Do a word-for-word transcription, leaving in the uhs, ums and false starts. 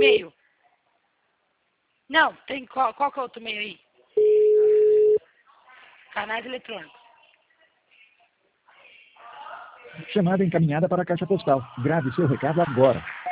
e-mail? Não, tem qual, qual que é o outro e-mail aí? Canais eletrônicos. Chamada encaminhada para a caixa postal. Grave seu recado agora.